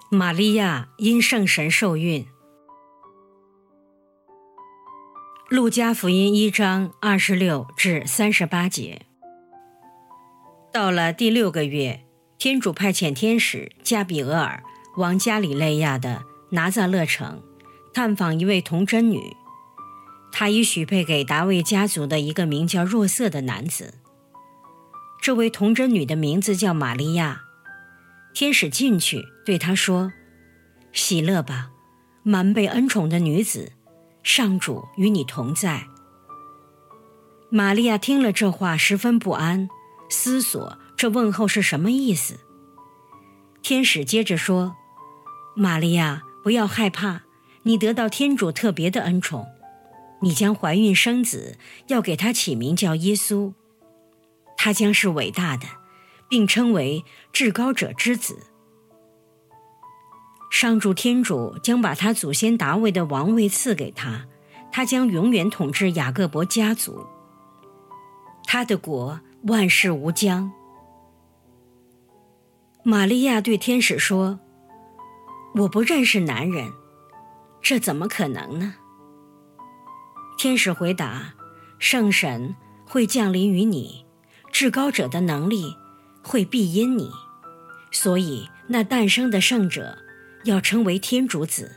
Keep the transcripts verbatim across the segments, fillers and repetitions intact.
玛利亚因圣神受孕。路加福音一章二十六至三十八节。到了第六个月，天主派遣天使加比俄尔往加里肋亚的拿撒勒城探访一位童贞女，她已许配给达味家族的一个名叫若瑟的男子。这位童贞女的名字叫玛利亚。天使进去对她说：喜乐吧，满被恩宠的女子，上主与你同在。玛利亚听了这话十分不安，思索这问候是什么意思。天使接着说：玛利亚，不要害怕，你得到天主特别的恩宠，你将怀孕生子，要给他起名叫耶稣。他将是伟大的，并称为至高者之子。上主天主将把他祖先达味的王位赐给他，他将永远统治雅各伯家族，他的国万世无疆。玛利亚对天使说：我不认识男人，这怎么可能呢？天使回答：圣神会降临于你，至高者的能力会庇荫你，所以那诞生的圣者要称为天主子。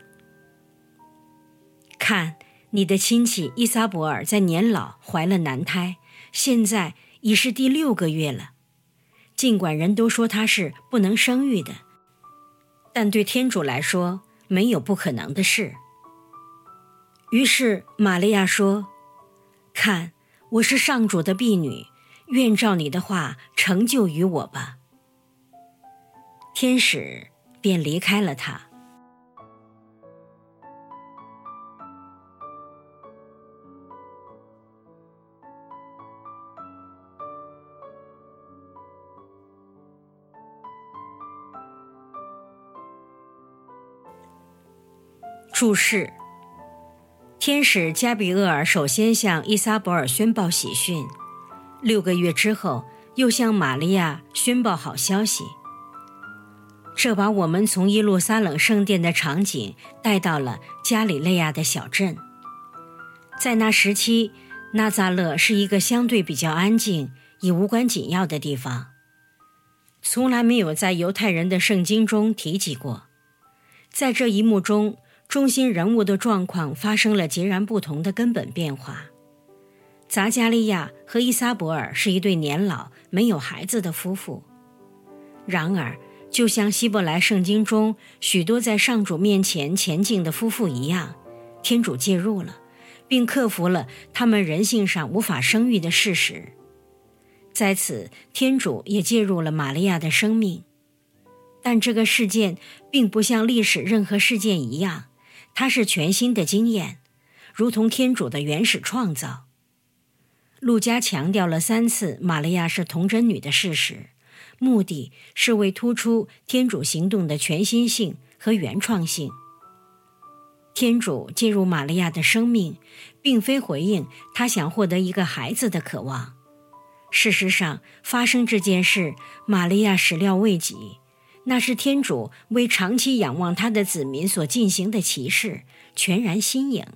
看，你的亲戚伊撒伯尔在年老怀了男胎，现在已是第六个月了。尽管人都说他是不能生育的，但对天主来说没有不可能的事。于是玛利亚说：看，我是上主的婢女，愿照你的话成就于我吧。天使便离开了他。注释：天使加比厄尔首先向伊撒伯尔宣报喜讯，六个月之后又向玛利亚宣报好消息。这把我们从耶路撒冷圣殿的场景带到了加里肋亚的小镇。在那时期，纳匝勒是一个相对比较安静也无关紧要的地方，从来没有在犹太人的圣经中提及过。在这一幕中，中心人物的状况发生了截然不同的根本变化。匝加利亚和伊撒伯尔是一对年老没有孩子的夫妇，然而就像希伯来圣经中许多在上主面前前进的夫妇一样，天主介入了，并克服了他们人性上无法生育的事实。在此，天主也介入了玛利亚的生命。但这个事件并不像历史任何事件一样，它是全新的经验，如同天主的原始创造。路加强调了三次玛利亚是童贞女的事实，目的是为突出天主行动的全新性和原创性。天主介入玛利亚的生命，并非回应他想获得一个孩子的渴望。事实上，发生这件事，玛利亚始料未及，那是天主为长期仰望他的子民所进行的奇事，全然新颖。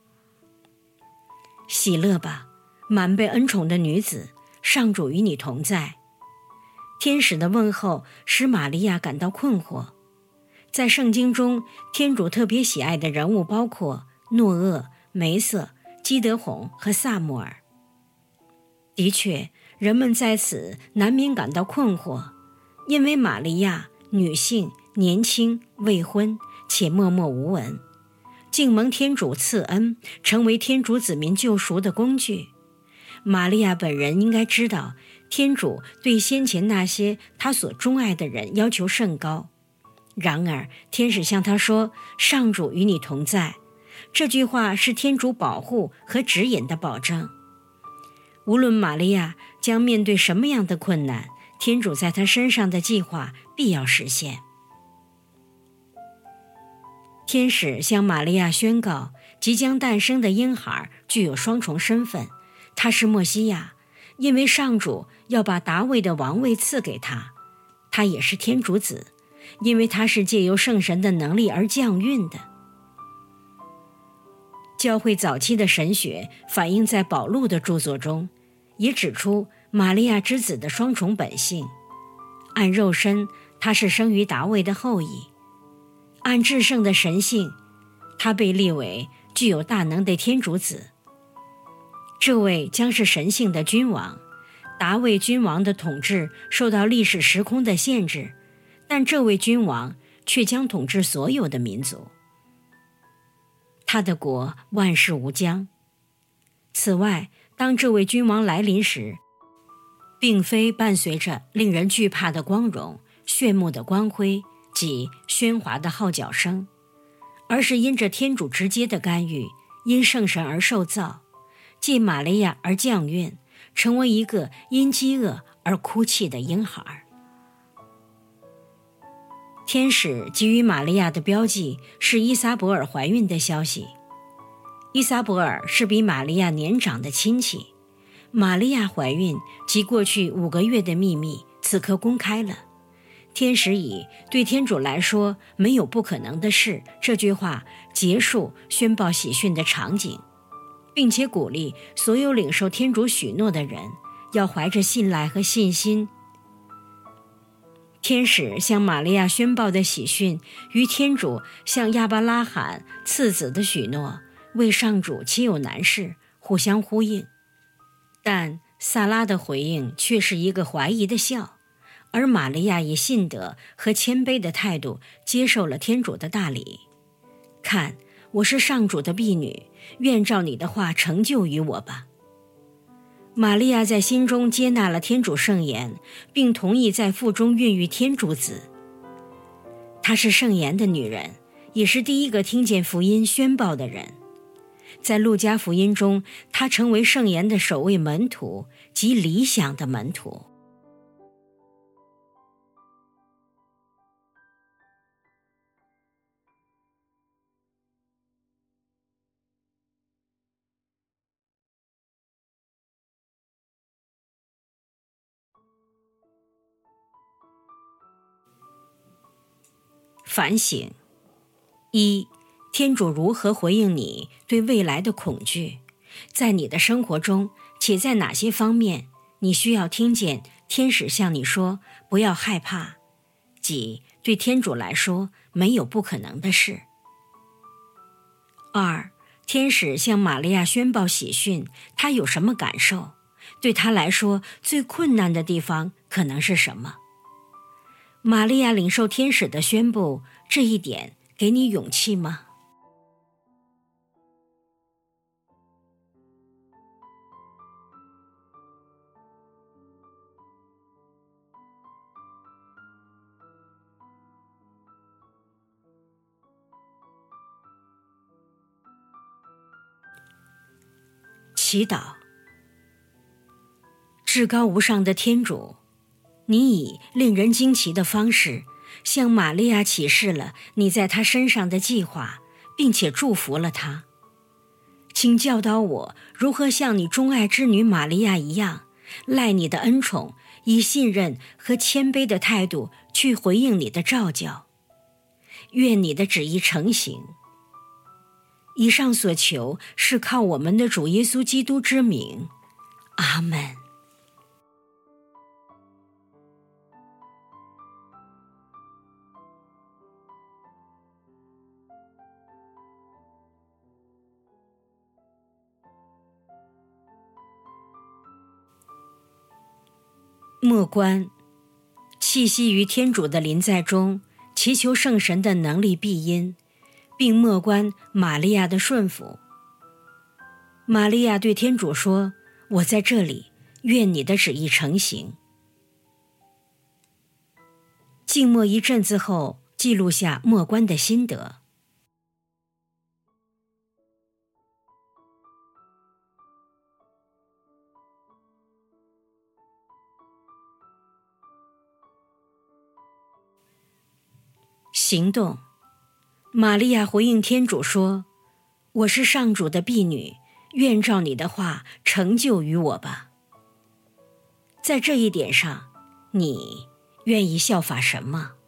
喜乐吧，满被恩宠的女子，上主与你同在。天使的问候使玛利亚感到困惑。在圣经中，天主特别喜爱的人物包括诺厄、梅瑟、基德宏和撒母耳。的确，人们在此难免感到困惑，因为玛利亚女性、年轻、未婚，且默默无闻，竟蒙天主赐恩，成为天主子民救赎的工具。玛利亚本人应该知道，天主对先前那些他所钟爱的人要求甚高。然而，天使向他说：上主与你同在。这句话是天主保护和指引的保证。无论玛利亚将面对什么样的困难，天主在她身上的计划必要实现。天使向玛利亚宣告，即将诞生的婴孩具有双重身份，他是默西亚，因为上主要把达味的王位赐给他，他也是天主子， 因为它是借由圣神的能力而降孕的。教会早期的神学反映在保禄的著作中，也指出玛利亚之子的双重本性。按肉身，他是生于达味的后裔；按至圣的神性，他被立为具有大能的天主子。这位将是神性的君王。达味君王的统治受到历史时空的限制，但这位君王却将统治所有的民族。他的国万事无疆。此外，当这位君王来临时，并非伴随着令人惧怕的光荣、炫目的光辉及喧哗的号角声，而是因着天主直接的干预，因圣神而受造，借玛利亚而降孕，成为一个因饥饿而哭泣的婴孩。天使给予玛利亚的标记是伊撒伯尔怀孕的消息。伊撒伯尔是比玛利亚年长的亲戚，玛利亚怀孕及过去五个月的秘密此刻公开了。天使以对天主来说没有不可能的事这句话结束宣报喜讯的场景，并且鼓励所有领受天主许诺的人要怀着信赖和信心。天使向玛利亚宣报的喜讯与天主向亚伯拉罕赐子的许诺为上主岂有难事互相呼应，但萨拉的回应却是一个怀疑的笑，而玛利亚以信德和谦卑的态度接受了天主的大礼。看，我是上主的婢女，愿照你的话成就于我吧。玛利亚在心中接纳了天主圣言，并同意在腹中孕育天主子。她是圣言的女人，也是第一个听见福音宣报的人。在路加福音中，她成为圣言的首位门徒及理想的门徒。反省：一、天主如何回应你对未来的恐惧？在你的生活中，且在哪些方面，你需要听见天使向你说不要害怕，即对天主来说没有不可能的事。二、天使向玛利亚宣报喜讯，他有什么感受？对他来说，最困难的地方可能是什么？玛利亚领受天使的宣布，这一点给你勇气吗？祈祷。至高无上的天主，你以令人惊奇的方式向玛利亚启示了你在她身上的计划，并且祝福了她。请教导我如何像你钟爱之女玛利亚一样，赖你的恩宠，以信任和谦卑的态度去回应你的召叫。愿你的旨意成行。以上所求是靠我们的主耶稣基督之名。阿们。默观，栖息于天主的临在中，祈求圣神的能力庇荫，并默观玛利亚的顺服。玛利亚对天主说：我在这里，愿你的旨意成行。静默一阵子后，记录下默观的心得。行动。玛利亚回应天主说：我是上主的婢女，愿照你的话成就于我吧。在这一点上，你愿意效法什么？